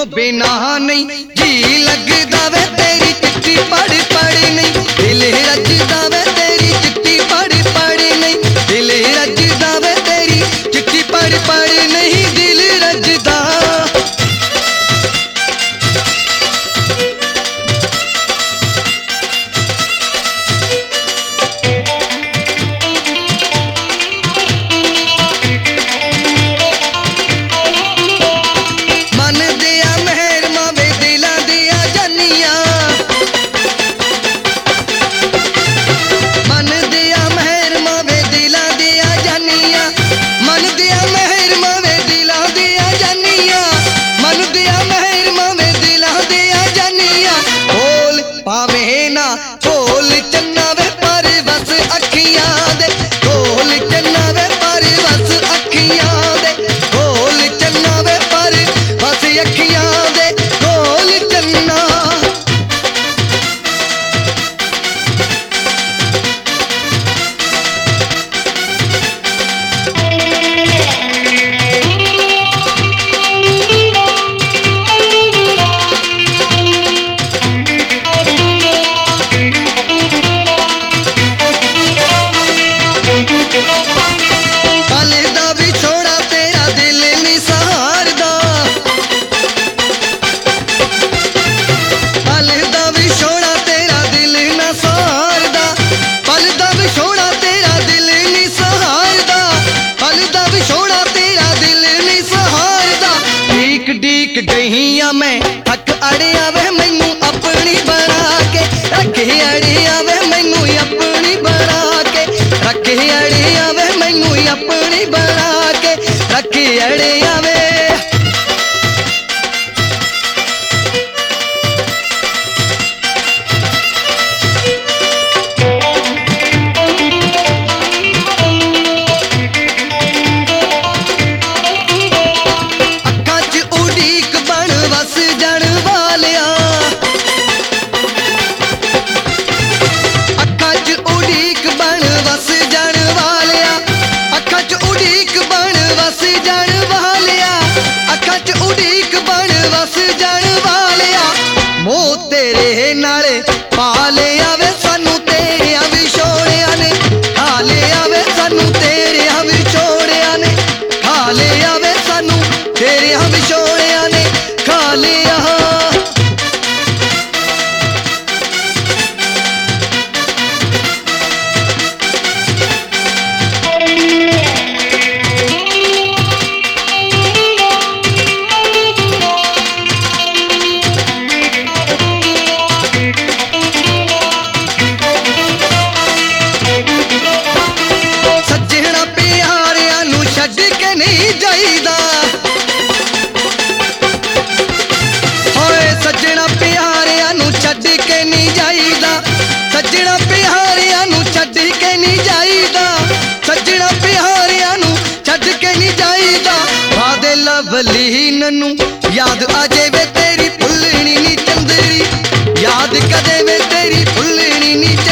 बिना नहीं जी लगदा वे तेरी चिट्ठी पढ़ पढ़ नहीं दिल रजदा वे तेरी चिट्ठी पढ़ पढ़ नहीं दिल रजदा वे तेरी चिट्ठी पढ़ पढ़ नहीं दिल रजदा। गईया मैं थक अड़िया वे मैनू अपनी बना के रखे अड़िया वे मैनू अपनी बना के रखे अड़िया वे मैनू अपनी बना के रखे अड़िया वे। लवलीन नू याद आजे वे तेरी भुलनी नी चंदरी याद कदे वे तेरी भुलनी नी